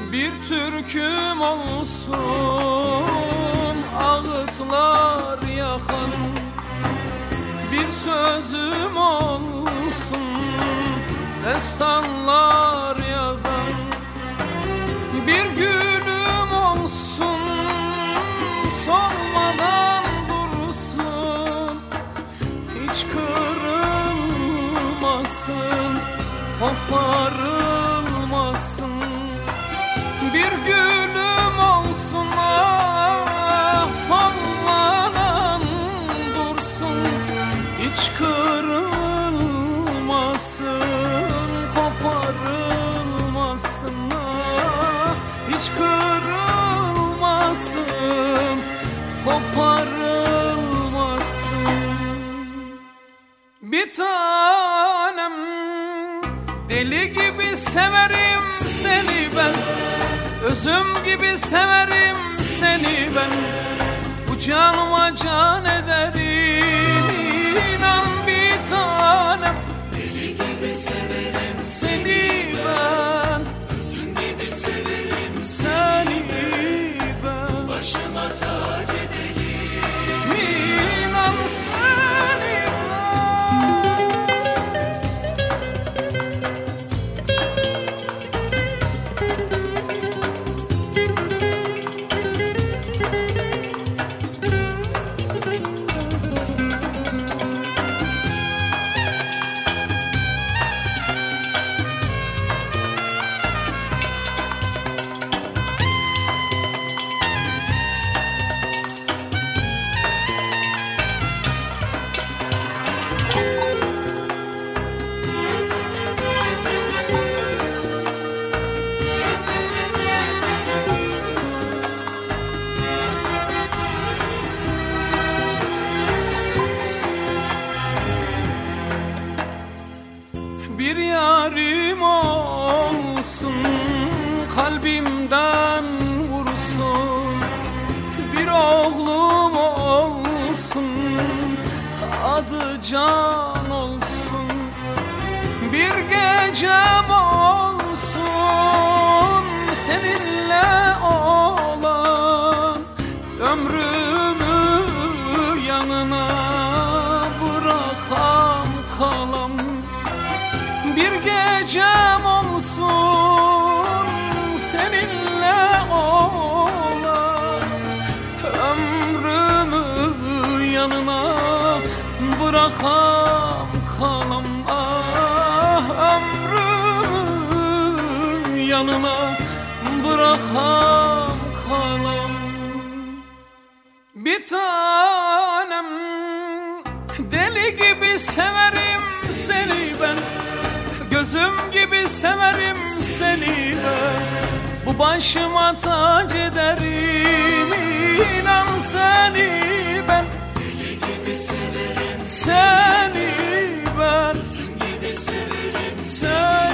Bir türküm olsun ağıtlar yakan, bir sözüm olsun destanlar yazan, bir gülüm olsun solmadan dursun, hiç kırılmasın, koparılmasın. Bir gülüm olsun solmadan dursun, hiç kırılmasın, koparılmasın. Hiç kırılmasın, koparılmasın. Bir tanem, deli gibi severim seni ben, özüm gibi severim seni ben. Bu canıma can ederim, inan bir tanem. Deli gibi severim seni ben, özüm gibi severim seni ben. Başıma tac edeyim, inan seni ben. Bir yarim olsun, kalbimden vursun. Bir oğlum olsun, adı Can olsun. Bir gecem olsun, seninle olan. Ömrümü yanına bırakam kalam. Bir gecem olsun seninle olan. Ömrümü yanına bırakam kalam. Ah, ömrümü yanına bırakam kalam. Bir tanem, deli gibi severim seni ben, gözüm gibi severim seni ben. Bu başıma tac ederim, inan seni ben. deli gibi severim Seni ben, özüm gibi severim seni